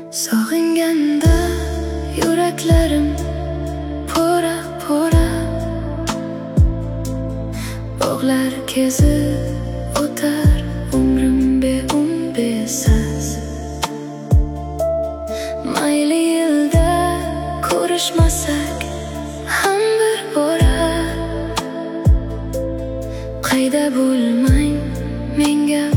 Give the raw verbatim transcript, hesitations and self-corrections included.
Sog'inganda yuraklarim pora pora, bog'lar kezib o'tar umrim beun besas. Mayli yilda ko'rishmasak ham bir bora, qayda bo'lmang menga